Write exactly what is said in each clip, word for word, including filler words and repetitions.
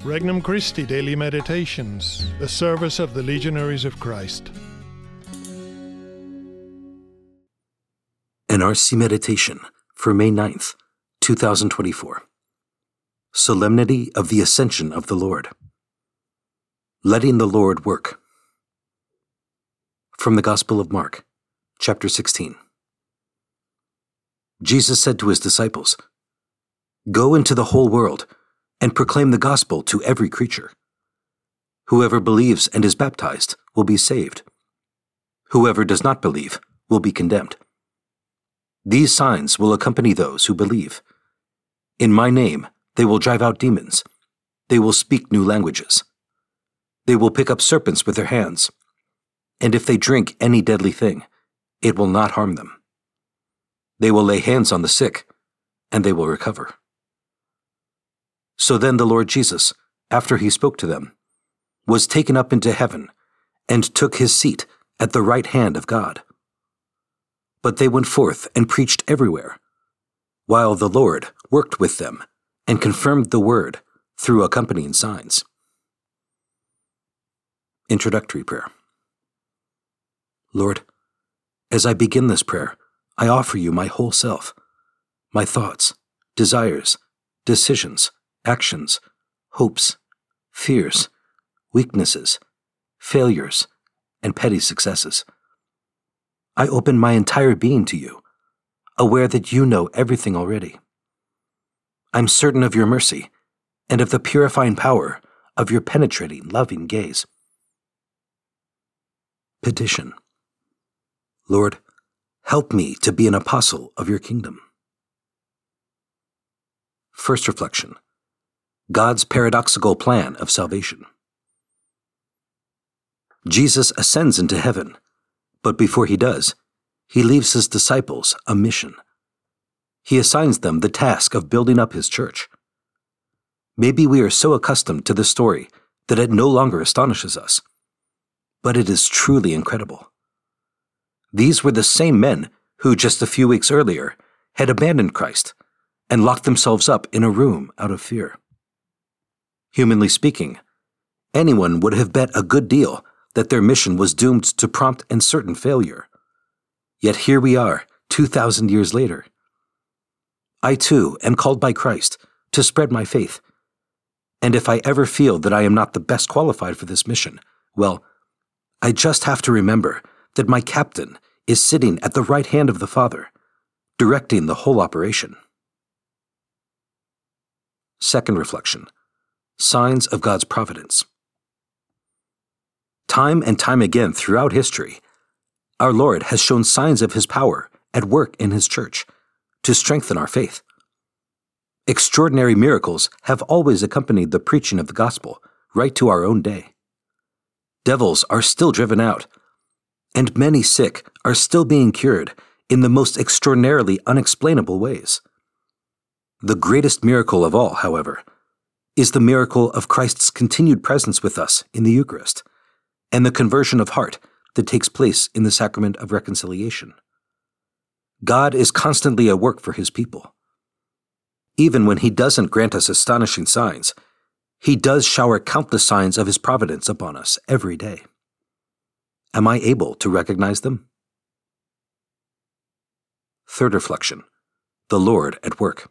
Regnum Christi Daily Meditations, the service of the Legionaries of Christ. An R C Meditation for May ninth, two thousand twenty-four. Solemnity of the Ascension of the Lord. Letting the Lord work. From the Gospel of Mark, chapter sixteen. Jesus said to his disciples, "Go into the whole world and proclaim the gospel to every creature. Whoever believes and is baptized will be saved. Whoever does not believe will be condemned. These signs will accompany those who believe. In my name they will drive out demons. They will speak new languages. They will pick up serpents with their hands. And if they drink any deadly thing, it will not harm them. They will lay hands on the sick, and they will recover." So then the Lord Jesus, after he spoke to them, was taken up into heaven and took his seat at the right hand of God. But they went forth and preached everywhere, while the Lord worked with them and confirmed the word through accompanying signs. Introductory Prayer. Lord, as I begin this prayer, I offer you my whole self, my thoughts, desires, decisions, actions, hopes, fears, weaknesses, failures, and petty successes. I open my entire being to you, aware that you know everything already. I'm certain of your mercy and of the purifying power of your penetrating, loving gaze. Petition. Lord, help me to be an apostle of your kingdom. First reflection. God's paradoxical plan of salvation. Jesus ascends into heaven, but before he does, he leaves his disciples a mission. He assigns them the task of building up his church. Maybe we are so accustomed to this story that it no longer astonishes us, but it is truly incredible. These were the same men who just a few weeks earlier had abandoned Christ and locked themselves up in a room out of fear. Humanly speaking, anyone would have bet a good deal that their mission was doomed to prompt and certain failure. Yet here we are, two thousand years later. I too am called by Christ to spread my faith. And if I ever feel that I am not the best qualified for this mission, well, I just have to remember that my captain is sitting at the right hand of the Father, directing the whole operation. Second reflection. Signs of God's providence. Time and time again throughout history, our Lord has shown signs of his power at work in his church to strengthen our faith. Extraordinary miracles have always accompanied the preaching of the gospel right to our own day. Devils are still driven out, and many sick are still being cured in the most extraordinarily unexplainable ways. The greatest miracle of all, however, is the miracle of Christ's continued presence with us in the Eucharist, and the conversion of heart that takes place in the sacrament of reconciliation. God is constantly at work for his people. Even when he doesn't grant us astonishing signs, he does shower countless signs of his providence upon us every day. Am I able to recognize them? Third reflection. The Lord at work.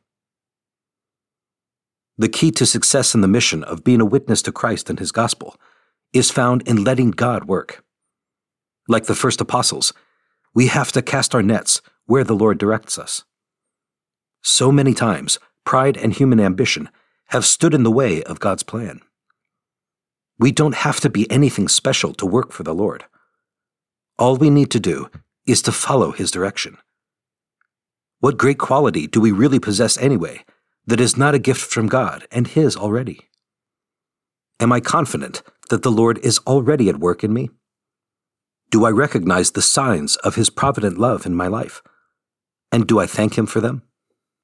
The key to success in the mission of being a witness to Christ and his gospel is found in letting God work. Like the first apostles, we have to cast our nets where the Lord directs us. So many times, pride and human ambition have stood in the way of God's plan. We don't have to be anything special to work for the Lord. All we need to do is to follow his direction. What great quality do we really possess anyway that is not a gift from God and his already? Am I confident that the Lord is already at work in me? Do I recognize the signs of his provident love in my life? And do I thank him for them?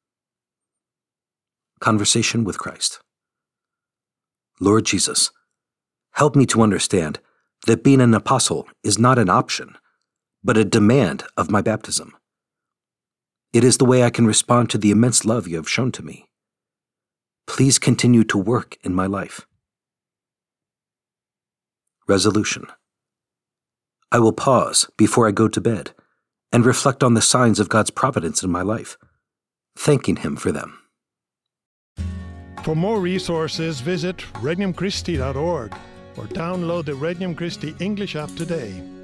Conversation with Christ. Lord Jesus, help me to understand that being an apostle is not an option, but a demand of my baptism. It is the way I can respond to the immense love you have shown to me. Please continue to work in my life. Resolution. I will pause before I go to bed and reflect on the signs of God's providence in my life, thanking Him for them. For more resources, visit regnum christi dot org or download the Regnum Christi English app today.